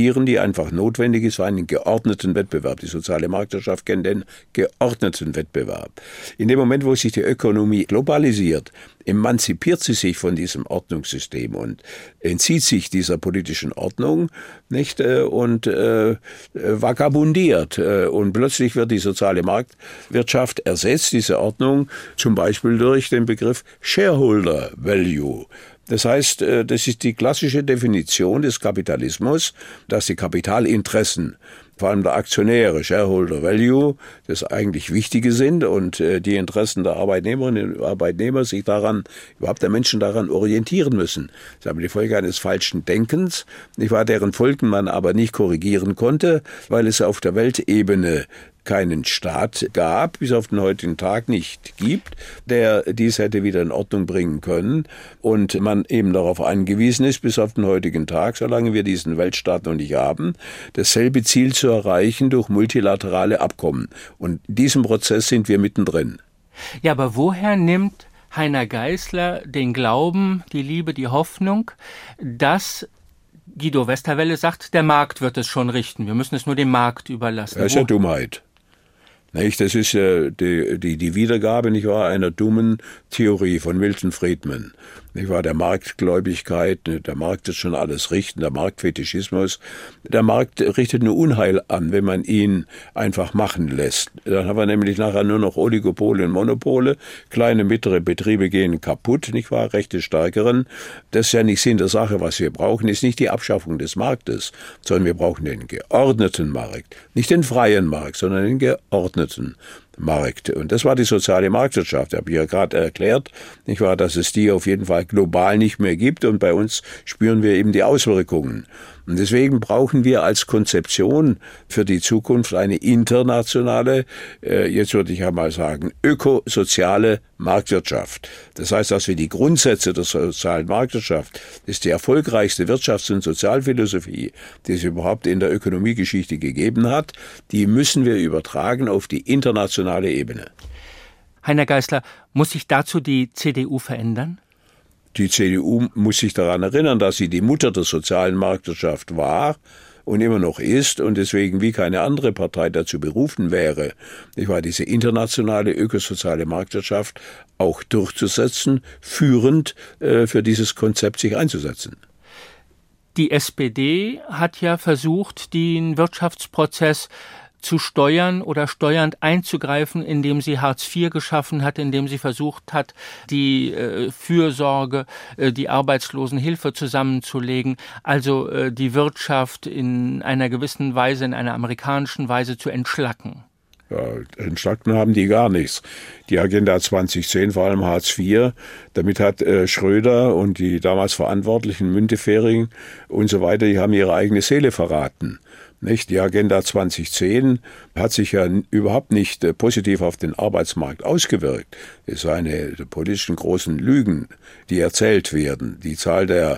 orientieren, die einfach notwendig ist für einen geordneten Wettbewerb. Die soziale Marktwirtschaft kennt den geordneten Wettbewerb. In dem Moment, wo sich die Ökonomie globalisiert, emanzipiert sie sich von diesem Ordnungssystem und entzieht sich dieser politischen Ordnung, nicht, und äh, vagabundiert. Und plötzlich wird die soziale Marktwirtschaft ersetzt, diese Ordnung, zum Beispiel durch den Begriff Shareholder Value. Das heißt, das ist die klassische Definition des Kapitalismus, dass die Kapitalinteressen, vor allem der Aktionäre, Shareholder Value, das eigentlich Wichtige sind und die Interessen der Arbeitnehmerinnen und Arbeitnehmer sich daran, überhaupt der Menschen daran orientieren müssen. Das ist aber die Folge eines falschen Denkens, nicht wahr, deren Folgen man aber nicht korrigieren konnte, weil es auf der Weltebene keinen Staat gab, bis auf den heutigen Tag nicht gibt, der dies hätte wieder in Ordnung bringen können und man eben darauf angewiesen ist, bis auf den heutigen Tag, solange wir diesen Weltstaat noch nicht haben, dasselbe Ziel zu erreichen durch multilaterale Abkommen. Und in diesem Prozess sind wir mittendrin. Ja, aber woher nimmt Heiner Geißler den Glauben, die Liebe, die Hoffnung, dass Guido Westerwelle sagt, der Markt wird es schon richten, wir müssen es nur dem Markt überlassen? Das ist ja Dummheit. Nicht? Das ist ja die, die, die Wiedergabe, nicht wahr, einer dummen Theorie von Milton Friedman. Nicht wahr, der Marktgläubigkeit, der Markt wird schon alles richten, der Marktfetischismus. Der Markt richtet nur Unheil an, wenn man ihn einfach machen lässt. Dann haben wir nämlich nachher nur noch Oligopole und Monopole. Kleine, mittlere Betriebe gehen kaputt, nicht wahr, Rechte Stärkeren. Das ist ja nicht Sinn der Sache. Was wir brauchen, ist nicht die Abschaffung des Marktes, sondern wir brauchen den geordneten Markt. Nicht den freien Markt, sondern den geordneten Markt. Und das war die soziale Marktwirtschaft. Ich habe ja gerade erklärt, nicht wahr, dass es die auf jeden Fall global nicht mehr gibt und bei uns spüren wir eben die Auswirkungen. Und deswegen brauchen wir als Konzeption für die Zukunft eine internationale, äh, jetzt würde ich ja mal sagen, ökosoziale Marktwirtschaft. Das heißt, dass wir die Grundsätze der sozialen Marktwirtschaft, das ist die erfolgreichste Wirtschafts- und Sozialphilosophie, die es überhaupt in der Ökonomiegeschichte gegeben hat, die müssen wir übertragen auf die internationale Ebene. Heiner Geißler, muss sich dazu die C D U verändern? Die C D U muss sich daran erinnern, dass sie die Mutter der sozialen Marktwirtschaft war und immer noch ist und deswegen wie keine andere Partei dazu berufen wäre, nicht wahr, diese internationale ökosoziale Marktwirtschaft auch durchzusetzen, führend äh, für dieses Konzept sich einzusetzen. Die S P D hat ja versucht, den Wirtschaftsprozess zu steuern oder steuernd einzugreifen, indem sie Hartz vier geschaffen hat, indem sie versucht hat, die äh, Fürsorge, äh, die Arbeitslosenhilfe zusammenzulegen, also äh, die Wirtschaft in einer gewissen Weise, in einer amerikanischen Weise zu entschlacken. Ja, entschlacken haben die gar nichts. Die Agenda zwanzig zehn, vor allem Hartz vier, damit hat äh, Schröder und die damals Verantwortlichen, Müntefering und so weiter, die haben ihre eigene Seele verraten. Nicht? Die Agenda zwanzig zehn hat sich ja überhaupt nicht äh, positiv auf den Arbeitsmarkt ausgewirkt. Es ist eine der politischen großen Lügen, die erzählt werden. Die Zahl der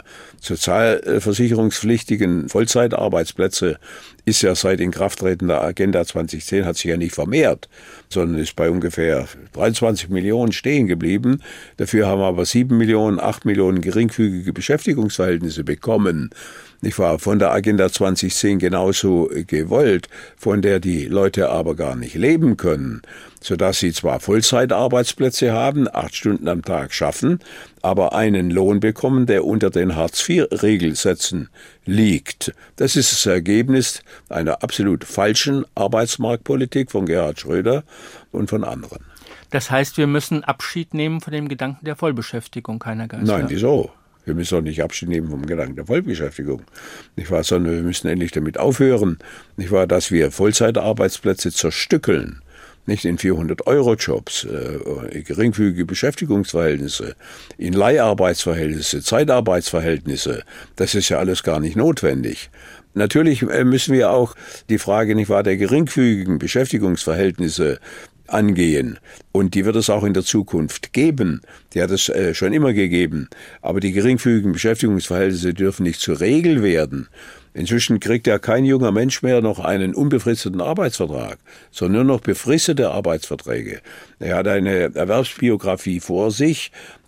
sozialversicherungspflichtigen Vollzeitarbeitsplätze ist ja seit Inkrafttreten der Agenda zwanzig zehn hat sich ja nicht vermehrt, sondern ist bei ungefähr dreiundzwanzig Millionen stehen geblieben. Dafür haben wir aber sieben Millionen, acht Millionen geringfügige Beschäftigungsverhältnisse bekommen. Nicht wahr? Von der Agenda zwanzig zehn genauso gewollt, von der die Leute aber gar nicht leben können, sodass sie zwar Vollzeitarbeitsplätze haben, acht Stunden am Tag schaffen, aber einen Lohn bekommen, der unter den Hartz vier Regelsätzen liegt. Das ist das Ergebnis einer absolut falschen Arbeitsmarktpolitik von Gerhard Schröder und von anderen. Das heißt, wir müssen Abschied nehmen von dem Gedanken der Vollbeschäftigung, Heiner Geißler? Nein, wieso? Wir müssen doch nicht Abschied nehmen vom Gedanken der Vollbeschäftigung, nicht wahr? Sondern wir müssen endlich damit aufhören, nicht wahr, dass wir Vollzeitarbeitsplätze zerstückeln, nicht in vierhundert-Euro-Jobs, äh, geringfügige Beschäftigungsverhältnisse, in Leiharbeitsverhältnisse, Zeitarbeitsverhältnisse. Das ist ja alles gar nicht notwendig. Natürlich müssen wir auch die Frage, nicht wahr, der geringfügigen Beschäftigungsverhältnisse angehen. Und die wird es auch in der Zukunft geben. Die hat es äh, schon immer gegeben. Aber die geringfügigen Beschäftigungsverhältnisse dürfen nicht zur Regel werden. Inzwischen kriegt ja kein junger Mensch mehr noch einen unbefristeten Arbeitsvertrag, sondern nur noch befristete Arbeitsverträge. Er hat eine Erwerbsbiografie vor sich,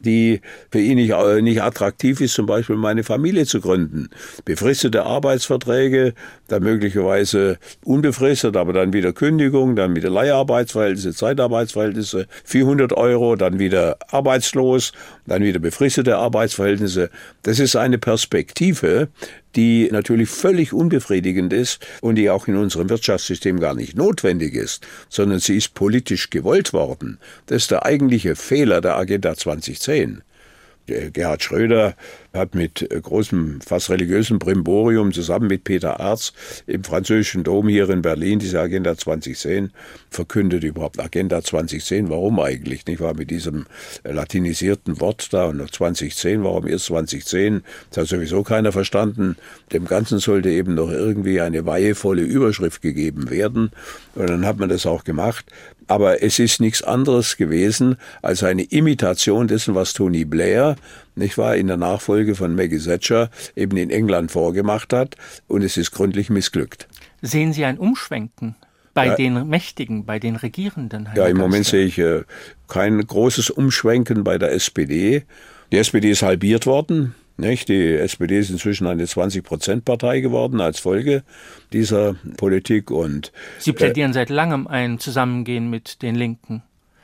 die für ihn nicht, nicht attraktiv ist, zum Beispiel meine Familie zu gründen. Befristete Arbeitsverträge, dann möglicherweise unbefristet, aber dann wieder Kündigung, dann wieder Leiharbeitsverhältnisse, Zeitarbeitsverhältnisse, vierhundert Euro, dann wieder arbeitslos, dann wieder befristete Arbeitsverhältnisse. Das ist eine Perspektive, die natürlich völlig unbefriedigend ist und die auch in unserem Wirtschaftssystem gar nicht notwendig ist, sondern sie ist politisch gewollt worden. Das ist der eigentliche Fehler der Agenda zwanzig zehn. Gerhard Schröder hat mit großem, fast religiösem Brimborium zusammen mit Peter Arz im französischen Dom hier in Berlin diese Agenda zwanzig zehn verkündet. Überhaupt Agenda zwanzig zehn, warum eigentlich? Nicht wahr? Mit diesem latinisierten Wort da und noch zwanzig zehn, warum erst zwanzig zehn? Das hat sowieso keiner verstanden. Dem Ganzen sollte eben noch irgendwie eine weihevolle Überschrift gegeben werden. Und dann hat man das auch gemacht. Aber es ist nichts anderes gewesen als eine Imitation dessen, was Tony Blair, nicht wahr, in der Nachfolge von Maggie Thatcher eben in England vorgemacht hat. Und es ist gründlich missglückt. Sehen Sie ein Umschwenken bei ja. den Mächtigen, bei den Regierenden? Ja, im Moment sehe ich äh, kein großes Umschwenken bei der S P D. Die S P D ist halbiert worden. Nicht? Die S P D ist inzwischen eine zwanzig-Prozent-Partei geworden als Folge dieser Politik. Und Sie plädieren äh, seit langem ein Zusammengehen mit den Linken.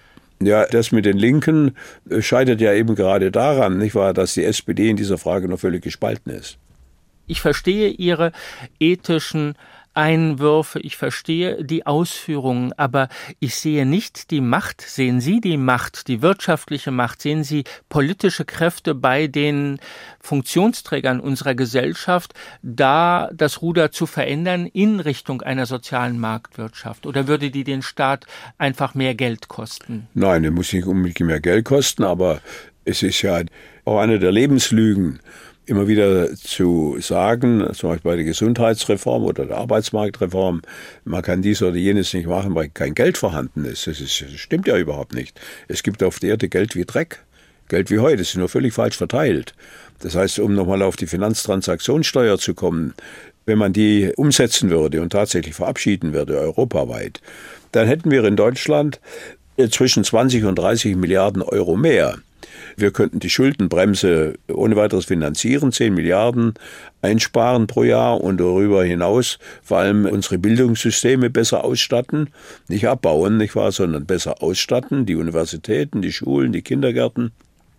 Ja, das mit den Linken scheitert ja eben gerade daran, nicht wahr, dass die S P D in dieser Frage noch völlig gespalten ist. Ich verstehe Ihre ethischen Einwürfe, ich verstehe die Ausführungen, aber ich sehe nicht die Macht. Sehen Sie die Macht, die wirtschaftliche Macht? Sehen Sie politische Kräfte bei den Funktionsträgern unserer Gesellschaft, da das Ruder zu verändern in Richtung einer sozialen Marktwirtschaft? Oder würde die den Staat einfach mehr Geld kosten? Nein, es muss nicht unbedingt mehr Geld kosten, aber es ist ja auch eine der Lebenslügen, immer wieder zu sagen, zum Beispiel bei der Gesundheitsreform oder der Arbeitsmarktreform, man kann dies oder jenes nicht machen, weil kein Geld vorhanden ist. Das, ist, das stimmt ja überhaupt nicht. Es gibt auf der Erde Geld wie Dreck, Geld wie Heu, das ist nur völlig falsch verteilt. Das heißt, um nochmal auf die Finanztransaktionssteuer zu kommen, wenn man die umsetzen würde und tatsächlich verabschieden würde, europaweit, dann hätten wir in Deutschland zwischen zwanzig und dreißig Milliarden Euro mehr. Wir könnten die Schuldenbremse ohne weiteres finanzieren, zehn Milliarden einsparen pro Jahr und darüber hinaus vor allem unsere Bildungssysteme besser ausstatten, nicht abbauen, nicht wahr, sondern besser ausstatten, die Universitäten, die Schulen, die Kindergärten.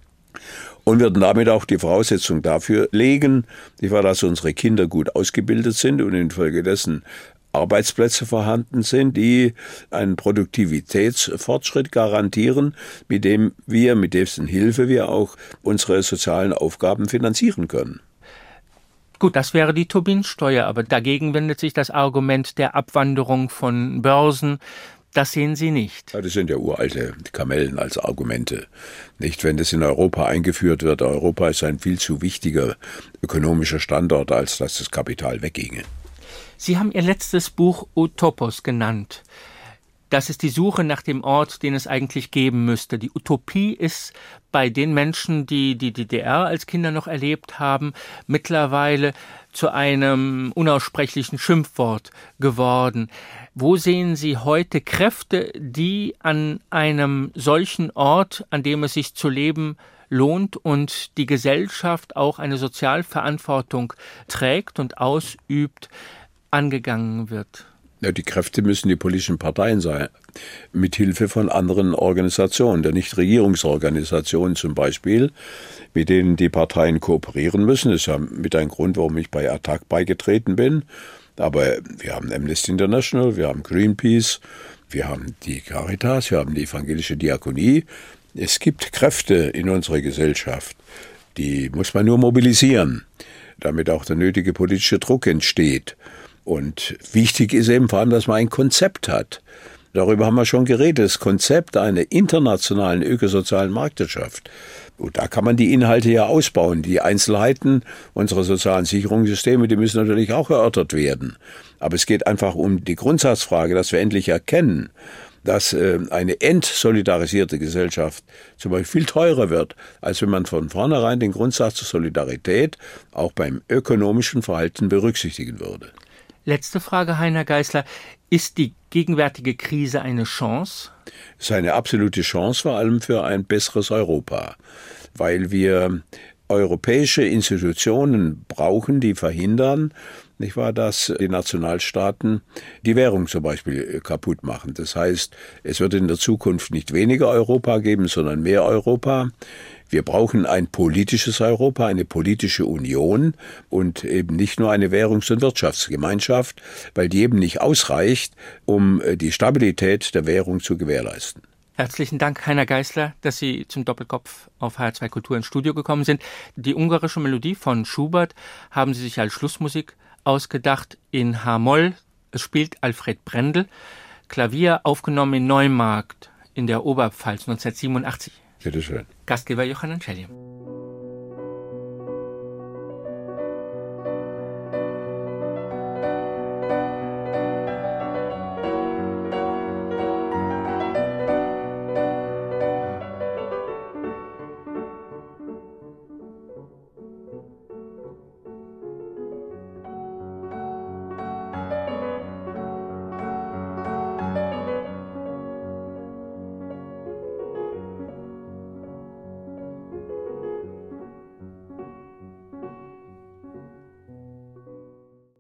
Und würden damit auch die Voraussetzung dafür legen, nicht wahr, dass unsere Kinder gut ausgebildet sind und infolgedessen Arbeitsplätze vorhanden sind, die einen Produktivitätsfortschritt garantieren, mit dem wir, mit dessen Hilfe wir auch unsere sozialen Aufgaben finanzieren können. Gut, das wäre die Tobin-Steuer, aber dagegen wendet sich das Argument der Abwanderung von Börsen. Das sehen Sie nicht. Ja, das sind ja uralte Kamellen als Argumente. Nicht, wenn das in Europa eingeführt wird. Europa ist ein viel zu wichtiger ökonomischer Standort, als dass das Kapital wegginge. Sie haben Ihr letztes Buch Utopos genannt. Das ist die Suche nach dem Ort, den es eigentlich geben müsste. Die Utopie ist bei den Menschen, die die D D R als Kinder noch erlebt haben, mittlerweile zu einem unaussprechlichen Schimpfwort geworden. Wo sehen Sie heute Kräfte, die an einem solchen Ort, an dem es sich zu leben lohnt und die Gesellschaft auch eine Sozialverantwortung trägt und ausübt, angegangen wird? Ja, die Kräfte müssen die politischen Parteien sein, mit Hilfe von anderen Organisationen, der Nichtregierungsorganisationen zum Beispiel, mit denen die Parteien kooperieren müssen. Das ist ja mit ein Grund, warum ich bei Attac beigetreten bin. Aber wir haben Amnesty International, wir haben Greenpeace, wir haben die Caritas, wir haben die evangelische Diakonie. Es gibt Kräfte in unserer Gesellschaft, die muss man nur mobilisieren, damit auch der nötige politische Druck entsteht. Und wichtig ist eben vor allem, dass man ein Konzept hat. Darüber haben wir schon geredet, das Konzept einer internationalen ökosozialen Marktwirtschaft. Und da kann man die Inhalte ja ausbauen. Die Einzelheiten unserer sozialen Sicherungssysteme, die müssen natürlich auch erörtert werden. Aber es geht einfach um die Grundsatzfrage, dass wir endlich erkennen, dass äh, eine entsolidarisierte Gesellschaft zum Beispiel viel teurer wird, als wenn man von vornherein den Grundsatz der Solidarität auch beim ökonomischen Verhalten berücksichtigen würde. Letzte Frage, Heiner Geißler. Ist die gegenwärtige Krise eine Chance? Es ist eine absolute Chance, vor allem für ein besseres Europa, weil wir europäische Institutionen brauchen, die verhindern, nicht wahr, dass die Nationalstaaten die Währung zum Beispiel kaputt machen. Das heißt, es wird in der Zukunft nicht weniger Europa geben, sondern mehr Europa. Wir brauchen ein politisches Europa, eine politische Union und eben nicht nur eine Währungs- und Wirtschaftsgemeinschaft, weil die eben nicht ausreicht, um die Stabilität der Währung zu gewährleisten. Herzlichen Dank, Heiner Geißler, dass Sie zum Doppelkopf auf H R zwei Kultur ins Studio gekommen sind. Die ungarische Melodie von Schubert haben Sie sich als Schlussmusik ausgedacht in H-Moll. Es spielt Alfred Brendel. Klavier aufgenommen in Neumarkt in der Oberpfalz neunzehnhundertsiebenundachtzig. Bitte schön. Gastgeber Johann Ancelli.